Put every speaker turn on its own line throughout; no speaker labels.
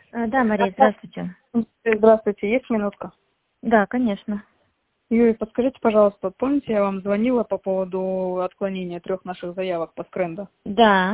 Да, Мария, здравствуйте.
Здравствуйте, есть минутка?
Да, конечно.
Юрий, подскажите, пожалуйста, помните, я вам звонила по поводу отклонения 3 наших заявок по скренду?
Да.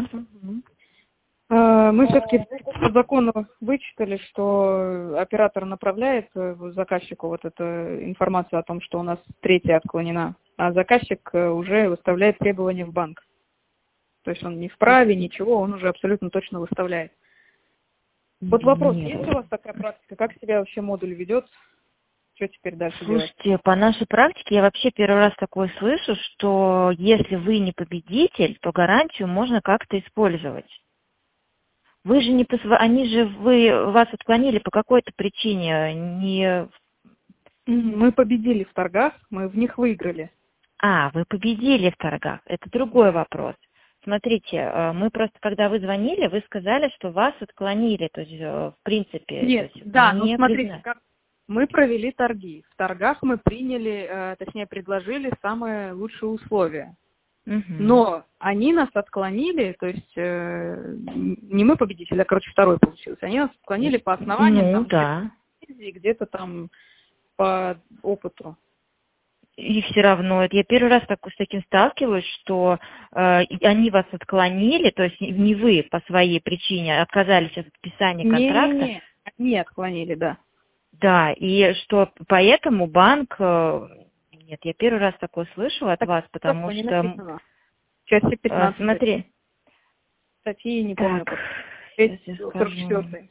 Мы все-таки по закону вычитали, что оператор направляет заказчику вот эту информацию о том, что у нас 3-я отклонена, а заказчик уже выставляет требования в банк. То есть он не вправе, ничего, он уже абсолютно точно выставляет. Вот вопрос,
Нет.
есть у вас такая практика? Как себя вообще модуль ведет? Что теперь дальше делать?
Слушайте, по нашей практике я вообще первый раз такое слышу, что если вы не победитель, то гарантию можно как-то использовать. Вы же не они же вас отклонили по какой-то причине, не...
Мы победили в торгах, мы в них выиграли.
Вы победили в торгах. Это другой вопрос. Смотрите, мы просто, когда вы звонили, вы сказали, что вас отклонили, то есть, в принципе,
Нет,
то есть
да, ну
не
смотрите,
признали.
как мы провели торги. В торгах мы приняли, точнее, предложили самые лучшие условия. Но они нас отклонили, то есть не мы победители, а, короче, второй получился. Они нас отклонили по основанию
Ну, да.
где-то там по опыту.
И все равно, это я первый раз с таким сталкиваюсь, что они вас отклонили, то есть не вы по своей причине отказались от подписания контракта.
Не-не-не, они отклонили, да.
Да, и что поэтому банк, нет, я первый раз такое слышу от вас, потому
Не
что,
написано. В части 15
смотри,
статьи, не помню,
так,
как.
сейчас я скажу.
44.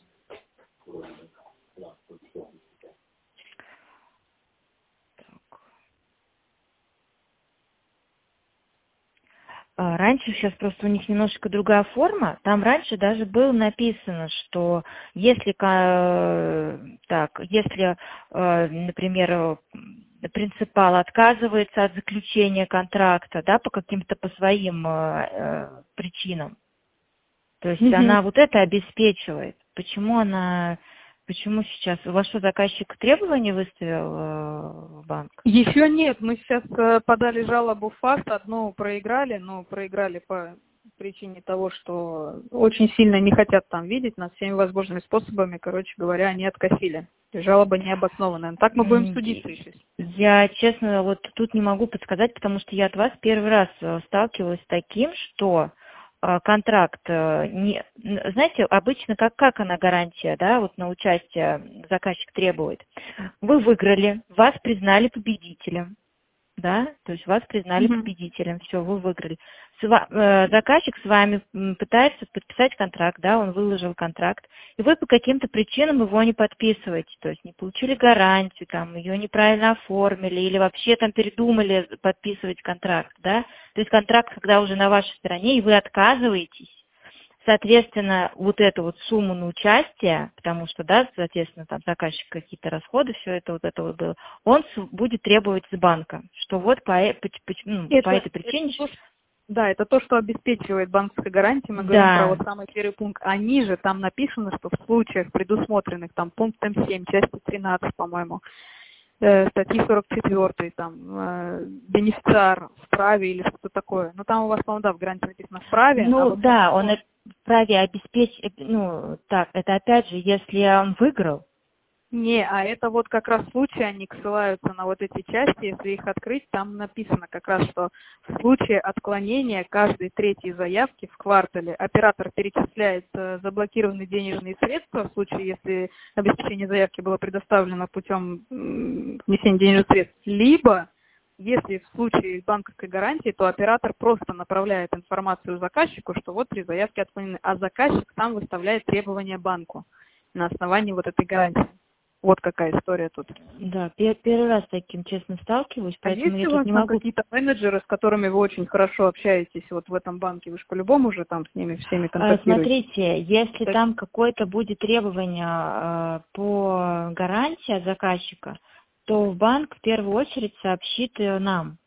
Раньше, сейчас просто у них немножечко другая форма, там раньше даже было написано, что если, например, принципал отказывается от заключения контракта, да, по каким-то по своим причинам, то есть она вот это обеспечивает. Почему сейчас? У вас что, заказчик требования выставил в банк?
Еще нет. Мы сейчас подали жалобу в ФАС. Одну проиграли, но проиграли по причине того, что очень сильно не хотят там видеть нас всеми возможными способами. Короче говоря, они откосили. Жалоба необоснованная. Так мы будем судиться еще.
Я, честно, вот тут не могу подсказать, потому что я от вас первый раз сталкивалась с таким, что контракт, знаете, обычно как она гарантия, да, вот на участие заказчик требует. Вы выиграли, вас признали победителем, да, то есть вас признали победителем, все, вы выиграли. Заказчик с вами пытается подписать контракт, да, он выложил контракт, и вы по каким-то причинам его не подписываете, то есть не получили гарантию, там, ее неправильно оформили, или вообще там передумали подписывать контракт, да, то есть контракт, когда уже на вашей стороне, и вы отказываетесь, соответственно, вот эту вот сумму на участие, потому что, да, соответственно, там заказчик какие-то расходы, все это вот было, он будет требовать с банка, что вот по этой причине...
Да, это то, что обеспечивает банковская гарантия. Мы говорим про вот самый первый пункт. Они же там написано, что в случаях, предусмотренных там пунктом 7, части 13, по-моему, статьи 44, там, бенефициар вправе или что-то такое. Ну, там у вас, по-моему, да, в гарантии написано вправе.
Ну, вот да, он вправе обеспечить, это опять же, если он выиграл.
Не, а это вот как раз случаи, они ссылаются на вот эти части, если их открыть, там написано как раз, что в случае отклонения каждой третьей заявки в квартале оператор перечисляет заблокированные денежные средства, в случае, если обеспечение заявки было предоставлено путем внесения денежных средств, либо, если в случае банковской гарантии, то оператор просто направляет информацию заказчику, что вот 3 заявки отклонены, а заказчик сам выставляет требования банку на основании вот этой гарантии. Вот какая история тут.
Да, первый раз с таким, честно, сталкиваюсь, поэтому я тут не могу...
какие-то менеджеры, с которыми вы очень хорошо общаетесь вот в этом банке? Вы же по-любому уже там с ними всеми контактируете.
Смотрите, если там какое-то будет требование по гарантии заказчика, то в банк в первую очередь сообщит нам.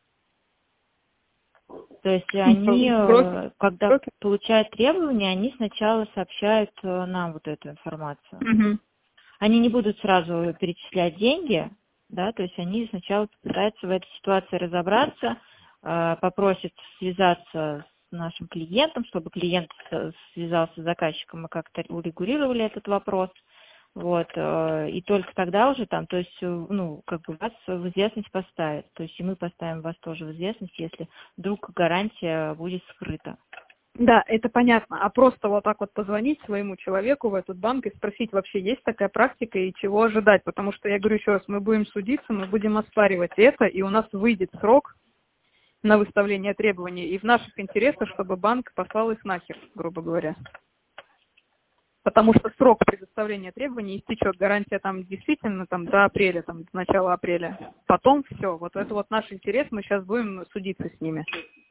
То есть они, когда получают требования, они сначала сообщают нам вот эту информацию. Они не будут сразу перечислять деньги, да, то есть они сначала пытаются в этой ситуации разобраться, попросят связаться нашим клиентам, чтобы клиент связался с заказчиком, мы как-то урегулировали этот вопрос. Вот, и только тогда уже там, то есть, ну, как бы вас в известность поставят, то есть и мы поставим вас тоже в известность, если вдруг гарантия будет скрыта.
Да, это понятно. А просто вот так вот позвонить своему человеку в этот банк и спросить, вообще есть такая практика и чего ожидать. Потому что, я говорю еще раз, мы будем судиться, мы будем оспаривать это, и у нас выйдет срок на выставление требований. И в наших интересах, чтобы банк послал их нахер, грубо говоря. Потому что срок предоставления требований истечет. Гарантия там действительно там, до апреля, там, до начала апреля. Потом все. Вот это вот наш интерес, мы сейчас будем судиться с ними.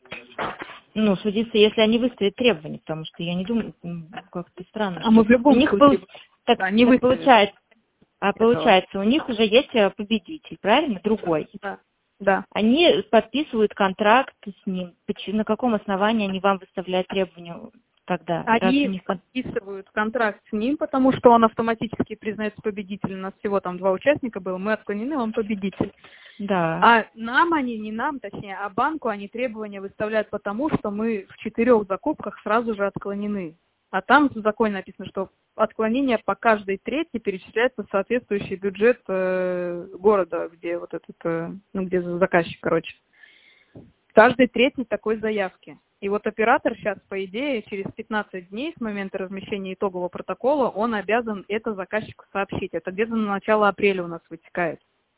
Ну, судиться, если они выставят требования, потому что я не думаю, как-то странно.
А мы в любом случае...
Так,
да, не
получается, у них уже есть победитель, правильно? Другой.
Да. Да.
Они подписывают контракт с ним. На каком основании они вам выставляют требования тогда?
Они подписывают контракт с ним, потому что он автоматически признается победителем. У нас всего там 2 участника было, мы отклонены, он победитель.
Да.
А нам они, не нам, точнее, а банку они требования выставляют потому, что мы в 4 закупках сразу же отклонены. А там в законе написано, что отклонение по каждой трети перечисляется в соответствующий бюджет города, где вот этот, ну, где заказчик, короче. Каждой третьей такой заявки. И вот оператор сейчас, по идее, через 15 дней с момента размещения итогового протокола, он обязан это заказчику сообщить. Это где-то на начало апреля у нас вытекает.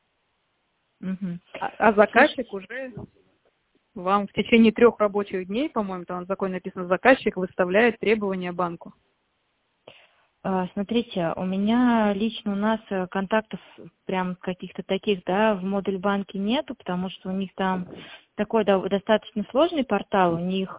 Угу.
А заказчик уже вам в течение 3 рабочих дней, по-моему, там в законе написано, заказчик выставляет требования банку.
Смотрите, у меня лично у нас контактов прям каких-то таких, да, в модуль банке нету, потому что у них там такой достаточно сложный портал, у них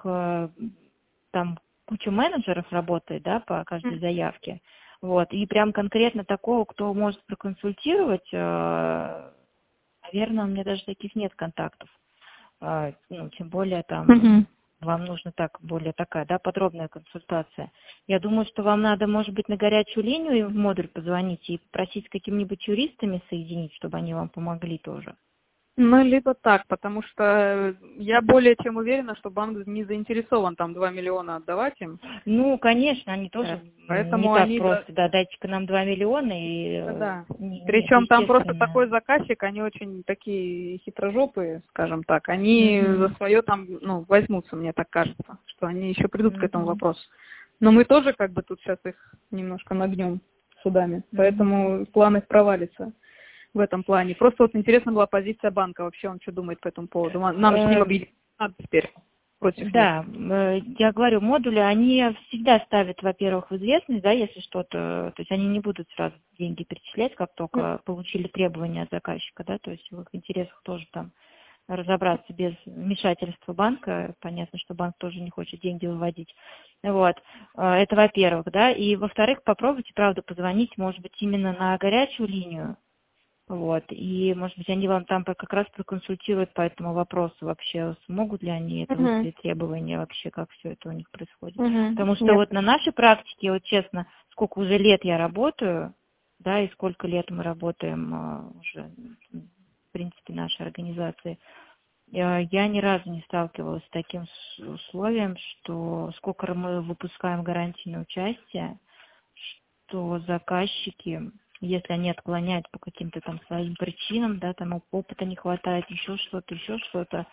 там куча менеджеров работает, да, по каждой заявке. Вот, и прям конкретно такого, кто может проконсультировать, наверное, у меня даже таких нет контактов. Ну, тем более там вам нужна более такая, да, подробная консультация. Я думаю, что вам надо, может быть, на горячую линию в модуль позвонить и попросить с какими-нибудь юристами соединить, чтобы они вам помогли тоже.
Ну, либо так, потому что я более чем уверена, что банк не заинтересован там 2 миллиона отдавать им.
Ну, конечно, они тоже
поэтому
не так
они
просто, да, дайте-ка нам 2 миллиона и...
Да. Причем там просто такой заказчик, они очень такие хитрожопые, скажем так, они за свое там, ну, возьмутся, мне так кажется, что они еще придут к этому вопросу. Но мы тоже как бы тут сейчас их немножко нагнем судами, поэтому план их провалится. В этом плане. Просто вот интересна была позиция банка. Вообще он что думает по этому поводу? Нам с ним объединиться надо теперь против них.
Да, я говорю, модули, они всегда ставят, во-первых, в известность, да, если что-то, то есть они не будут сразу деньги перечислять, как только получили требования от заказчика, да, то есть в их интересах тоже там разобраться без вмешательства банка. Понятно, что банк тоже не хочет деньги выводить. Вот. Это во-первых, да. И во-вторых, попробуйте, правда, позвонить, может быть, именно на горячую линию. Вот, и, может быть, они вам там как раз проконсультируют по этому вопросу вообще, смогут ли они это выставить требования вообще, как все это у них происходит. Потому что вот на нашей практике, вот честно, сколько уже лет я работаю, да, и сколько лет мы работаем уже, в принципе, нашей организации, я ни разу не сталкивалась с таким условием, что сколько мы выпускаем гарантии на участие, что заказчики, если они отклоняют по каким-то там своим причинам, да, там опыта не хватает, еще что-то,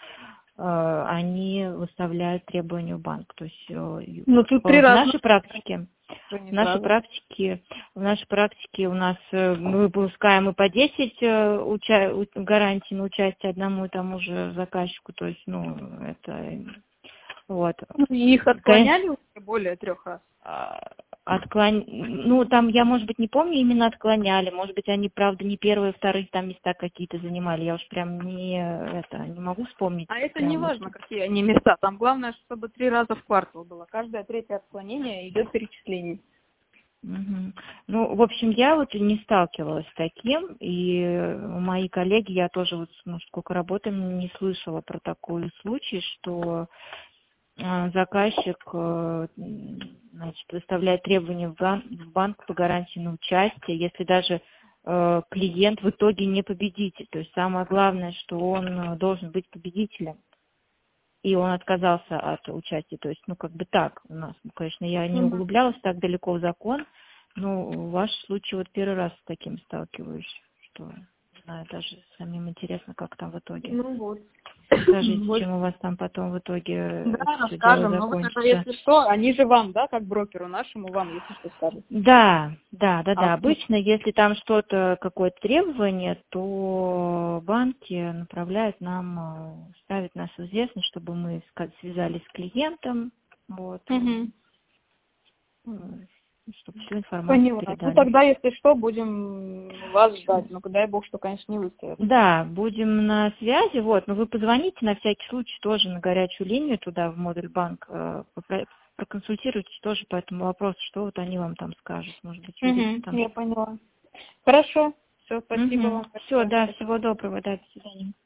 они выставляют требования в банк. То есть
тут
в нашей практике у нас мы выпускаем и по 10 гарантий на участие одному и тому же заказчику. То есть, ну, это вот.
И их отклоняли уже более 3 раз?
Ну, там я, может быть, не помню, именно отклоняли. Может быть, они, правда, не первые, вторые там места какие-то занимали. Я уж прям не могу вспомнить.
А это не важно, какие они места. Там главное, чтобы 3 раза в квартал было. Каждое 3-е отклонение идет перечисление.
Ну, в общем, я вот не сталкивалась с таким, и мои коллеги, я тоже вот, сколько работаем, не слышала про такой случай, что заказчик, значит, выставляет требования в банк по гарантии на участие, если даже клиент в итоге не победитель. То есть самое главное, что он должен быть победителем. и он отказался от участия. То есть, ну, как бы так у нас. Ну, конечно, я не
Мгм.
углублялась так далеко в закон, но в вашем случае вот первый раз с таким сталкиваюсь, что, не знаю, даже самим интересно, как там в итоге.
Ну вот.
Скажите,
Вот.
чем у вас там потом в итоге
Да,
это все дело
расскажем. Ну вот это,
закончится.
если что, они же вам, да, как брокеру нашему, вам, если что, скажут.
Да.
А,
Обычно, если там что-то, какое-то требование, то банки направляют нам, ставят нас в известность, чтобы мы связались с клиентом, вот,
Мгм.
чтобы всю информацию
Поняла. Ну
передали.
тогда, если что, будем вас ждать. Ну, дай бог, что, конечно, не выстоят.
Да, будем на связи, вот, но вы позвоните на всякий случай тоже на горячую линию туда, в модуль банк, проконсультируйтесь тоже по этому вопросу, что вот они вам там скажут, может быть, юрист там.
Я поняла. Хорошо. Все, спасибо вам
Все,
большое.
да, всего доброго, да, до свидания.